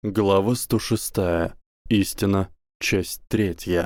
Глава 106. Истина. Часть 3.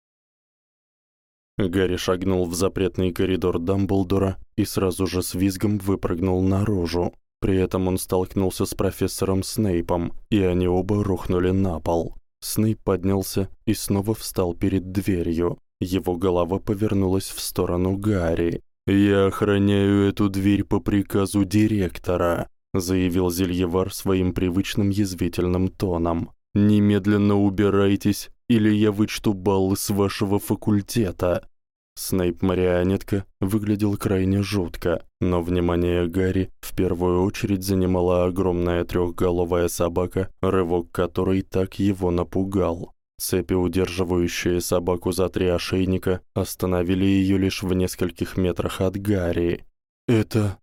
Гарри шагнул в запретный коридор Дамблдора и сразу же с визгом выпрыгнул наружу. При этом он столкнулся с профессором Снейпом, и они оба рухнули на пол. Снейп поднялся и снова встал перед дверью. Его голова повернулась в сторону Гарри. «Я охраняю эту дверь по приказу директора», — заявил Зельевар своим привычным язвительным тоном. «Немедленно убирайтесь, или я вычту баллы с вашего факультета». Снейп-марионетка выглядел крайне жутко, но внимание Гарри в первую очередь занимала огромная трёхголовая собака, рывок которой так его напугал. Цепи, удерживающие собаку за 3 ошейника, остановили её лишь в нескольких метрах от Гарри. «Это...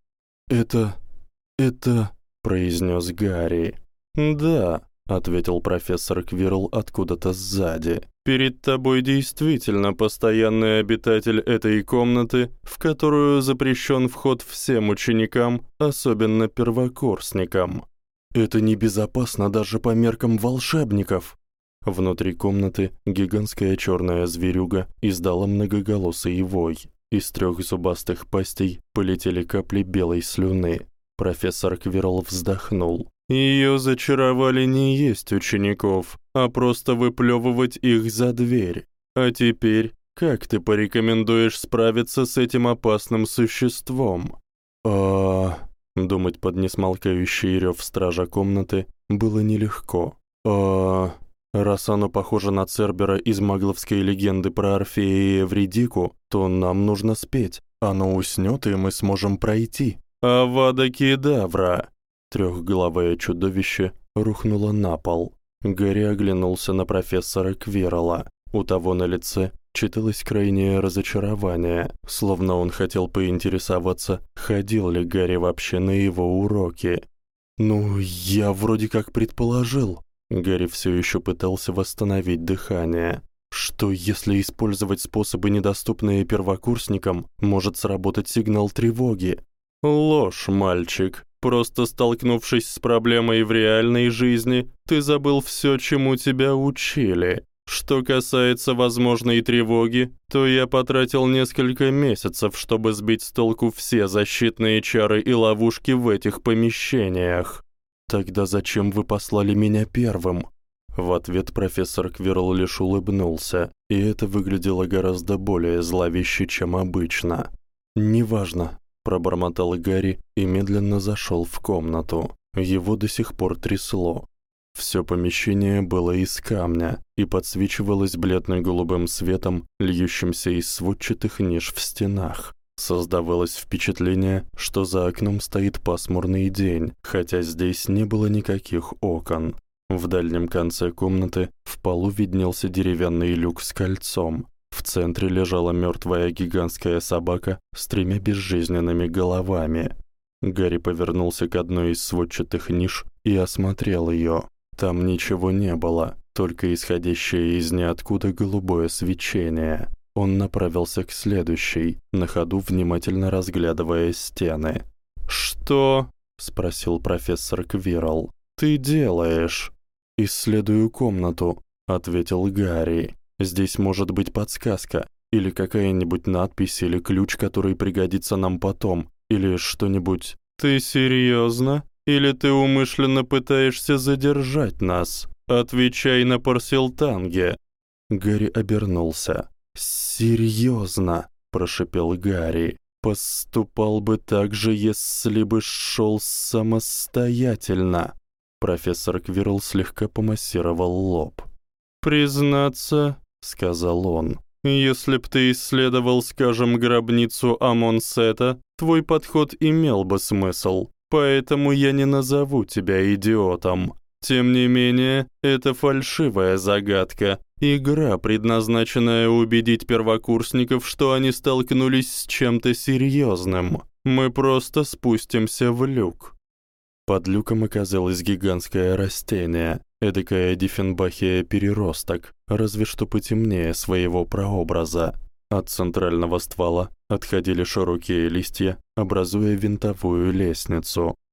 произнёс Гарри. «Да», — ответил профессор Квирл откуда-то сзади. «Перед тобой действительно постоянный обитатель этой комнаты, в которую запрещён вход всем ученикам, особенно первокурсникам. Это небезопасно даже по меркам волшебников». Внутри комнаты гигантская чёрная зверюга издала многоголосый вой. Из 3 зубастых пастей полетели капли белой слюны. Профессор Квирл вздохнул. «Её зачаровали не есть учеников, а просто выплёвывать их за дверь. А теперь, как ты порекомендуешь справиться с этим опасным существом?» Думать под несмолкающий рёв стража комнаты было нелегко. Раз оно похоже на Цербера из магловской легенды про Орфея и Эвридику, то нам нужно спеть. Оно уснёт, и мы сможем пройти». «Авада Кедавра!» Трёхголовое чудовище рухнуло на пол. Гарри оглянулся на профессора Квирла. У того на лице читалось крайнее разочарование, словно он хотел поинтересоваться, ходил ли Гарри вообще на его уроки. «Ну, я вроде как предположил». Гарри всё ещё пытался восстановить дыхание. Что если использовать способы, недоступные первокурсникам, может сработать сигнал тревоги? «Ложь, мальчик. Просто столкнувшись с проблемой в реальной жизни, ты забыл всё, чему тебя учили. Что касается возможной тревоги, то я потратил несколько месяцев, чтобы сбить с толку все защитные чары и ловушки в этих помещениях». «Тогда зачем вы послали меня первым?» В ответ профессор Квирл лишь улыбнулся, и это выглядело гораздо более зловеще, чем обычно. «Неважно», — пробормотал Гарри и медленно зашёл в комнату. Его до сих пор трясло. Всё помещение было из камня и подсвечивалось бледно-голубым светом, льющимся из сводчатых ниш в стенах. Создавалось впечатление, что за окном стоит пасмурный день, хотя здесь не было никаких окон. В дальнем конце комнаты в полу виднелся деревянный люк с кольцом. В центре лежала мёртвая гигантская собака с 3 безжизненными головами. Гарри повернулся к одной из сводчатых ниш и осмотрел её. Там ничего не было, только исходящее из ниоткуда голубое свечение. Он направился к следующей, на ходу внимательно разглядывая стены. «Что?» — спросил профессор Квирл. «Ты делаешь?» «Исследую комнату», — ответил Гарри. «Здесь может быть подсказка, или какая-нибудь надпись, или ключ, который пригодится нам потом, или что-нибудь». «Ты серьёзно? Или ты умышленно пытаешься задержать нас? Отвечай на Парселтанге». Гарри обернулся. «Серьёзно», — прошипел Гарри. «Поступал бы так же, если бы шёл самостоятельно». Профессор Квирл слегка помассировал лоб. «Признаться», — сказал он, — «если б ты исследовал, скажем, гробницу Амон-Сета, твой подход имел бы смысл, поэтому я не назову тебя идиотом. Тем не менее, это фальшивая загадка, игра, предназначенная убедить первокурсников, что они столкнулись с чем-то серьёзным. Мы просто спустимся в люк». Под люком оказалось гигантское растение, эдакая Диффенбахия-переросток, разве что потемнее своего прообраза. От центрального ствола отходили широкие листья, образуя винтовую лестницу.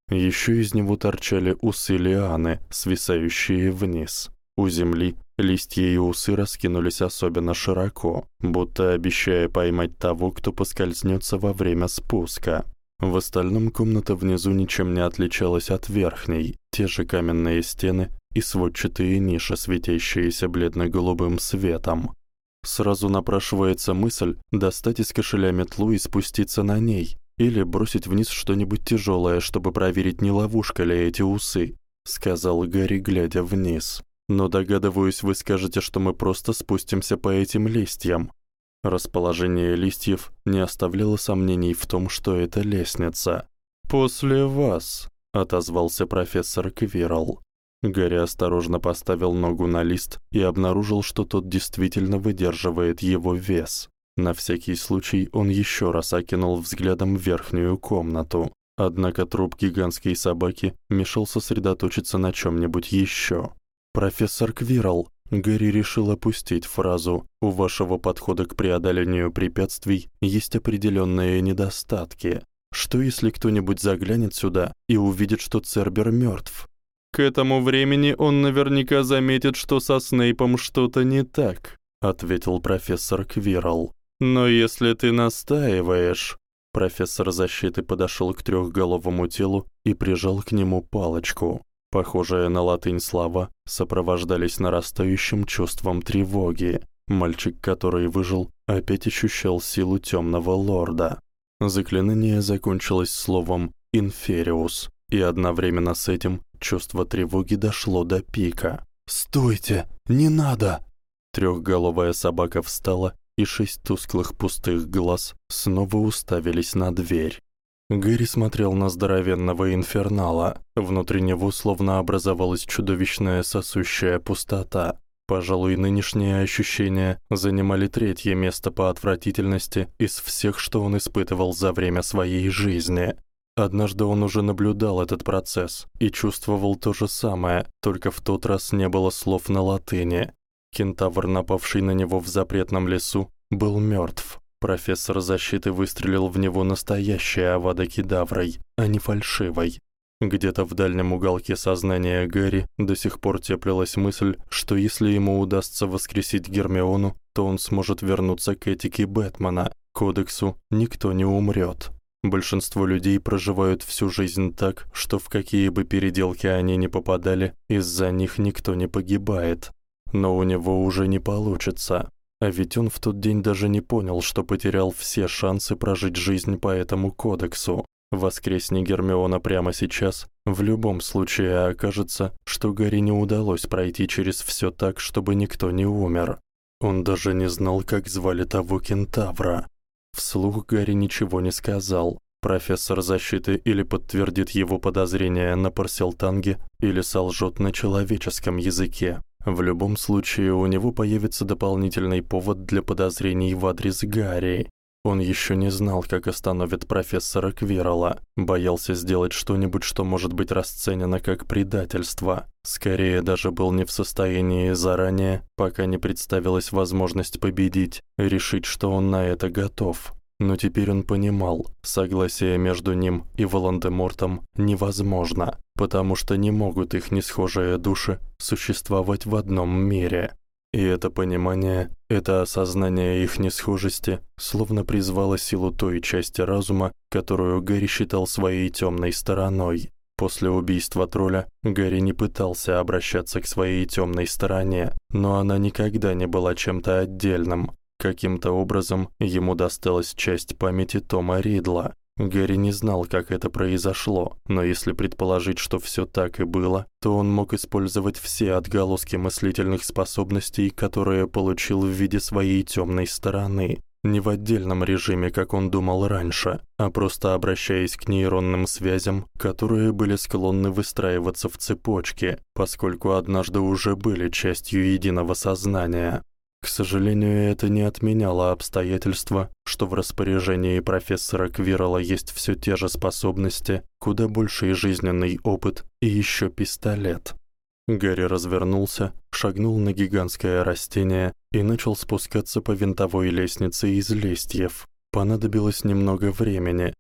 Ещё из него торчали усы лианы, свисающие вниз. У земли листья и усы раскинулись особенно широко, будто обещая поймать того, кто поскользнётся во время спуска. В остальном комната внизу ничем не отличалась от верхней. Те же каменные стены и сводчатые ниши, светящиеся бледно-голубым светом. Сразу напрашивается мысль достать из кошеля метлу и спуститься на ней, или бросить вниз что-нибудь тяжёлое, чтобы проверить, не ловушка ли эти усы, сказал Гарри, глядя вниз. Но догадываюсь, вы скажете, что мы просто спустимся по этим листьям. Расположение листьев не оставляло сомнений в том, что это лестница. После вас, отозвался профессор Квирл. Гарри осторожно поставил ногу на лист и обнаружил, что тот действительно выдерживает его вес. На всякий случай он ещё раз окинул взглядом верхнюю комнату. Однако труп гигантской собаки мешал сосредоточиться на чём-нибудь ещё. Профессор Квирл, Гарри решил опустить фразу. У вашего подхода к преодолению препятствий есть определённые недостатки. Что если кто-нибудь заглянет сюда и увидит, что Цербер мёртв? К этому времени он наверняка заметит, что со Снейпом что-то не так, ответил профессор Квирл. Но если ты настаиваешь, профессор защиты подошёл к трёхголовому телу и прижал к нему палочку. Похожие на латынь слова сопровождались нарастающим чувством тревоги. Мальчик, который выжил, опять ощущал силу тёмного лорда. Заклинание закончилось словом «инфериус», и одновременно с этим чувство тревоги дошло до пика. «Стойте! Не надо!» Трёхголовая собака встала, и 6 тусклых пустых глаз снова уставились на дверь. Гарри смотрел на здоровенного инфернала. Внутри него словно образовалась чудовищная сосущая пустота. Пожалуй, нынешние ощущения занимали 3-е место по отвратительности из всех, что он испытывал за время своей жизни. Однажды он уже наблюдал этот процесс и чувствовал то же самое, только в тот раз не было слов на латыни. Кентавр, напавший на него в запретном лесу, был мёртв. Профессор защиты выстрелил в него настоящей авада-кедаврой, а не фальшивой. Где-то в дальнем уголке сознания Гарри до сих пор теплилась мысль, что если ему удастся воскресить Гермиону, то он сможет вернуться к этике Бэтмена, кодексу «Никто не умрёт». Большинство людей проживают всю жизнь так, что в какие бы переделки они ни попадали, из-за них никто не погибает. Но у него уже не получится. А ведь он в тот день даже не понял, что потерял все шансы прожить жизнь по этому кодексу. Воскресни Гермиона прямо сейчас, в любом случае окажется, что Гарри не удалось пройти через всё так, чтобы никто не умер. Он даже не знал, как звали того кентавра. Вслух Гарри ничего не сказал. Профессор защиты или подтвердит его подозрения на Парселтанге, или солжёт на человеческом языке. В любом случае у него появится дополнительный повод для подозрений в адрес Гарри. Он ещё не знал, как остановит профессора Квирла, боялся сделать что-нибудь, что может быть расценено как предательство. Скорее даже был не в состоянии заранее, пока не представилась возможность победить, решить, что он на это готов. Но теперь он понимал, согласие между ним и Волан-де-Мортом невозможно, потому что не могут их несхожие души существовать в одном мире. И это понимание, это осознание их несхожести словно призвало силу той части разума, которую Гарри считал своей тёмной стороной. После убийства тролля Гарри не пытался обращаться к своей тёмной стороне, но она никогда не была чем-то отдельным. Каким-то образом ему досталась часть памяти Тома Ридла. Гарри не знал, как это произошло, но если предположить, что всё так и было, то он мог использовать все отголоски мыслительных способностей, которые получил в виде своей тёмной стороны, не в отдельном режиме, как он думал раньше, а просто обращаясь к нейронным связям, которые были склонны выстраиваться в цепочки, поскольку однажды уже были частью единого сознания. К сожалению, это не отменяло обстоятельства, что в распоряжении профессора Квирла есть всё те же способности, куда больший жизненный опыт и ещё пистолет. Гарри развернулся, шагнул на гигантское растение и начал спускаться по винтовой лестнице из листьев. Понадобилось немного времени,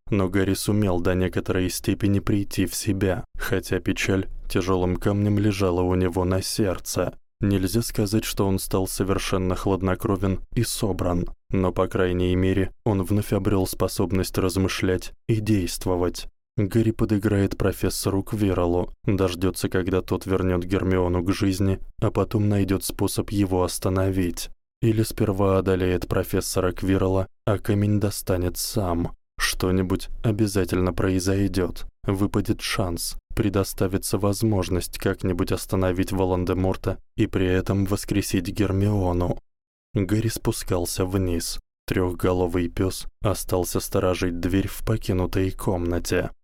но Гарри сумел до некоторой степени прийти в себя, хотя печаль тяжёлым камнем лежала у него на сердце. Нельзя сказать, что он стал совершенно хладнокровен и собран, но, по крайней мере, он вновь обрёл способность размышлять и действовать. Гарри подыграет профессору Квирреллу, дождётся, когда тот вернёт Гермиону к жизни, а потом найдёт способ его остановить. Или сперва одолеет профессора Квиррелла, а камень достанет сам. Что-нибудь обязательно произойдёт. Выпадет шанс, предоставится возможность как-нибудь остановить Волан-де-Морта и при этом воскресить Гермиону. Гарри спускался вниз. Трёхголовый пёс остался сторожить дверь в покинутой комнате.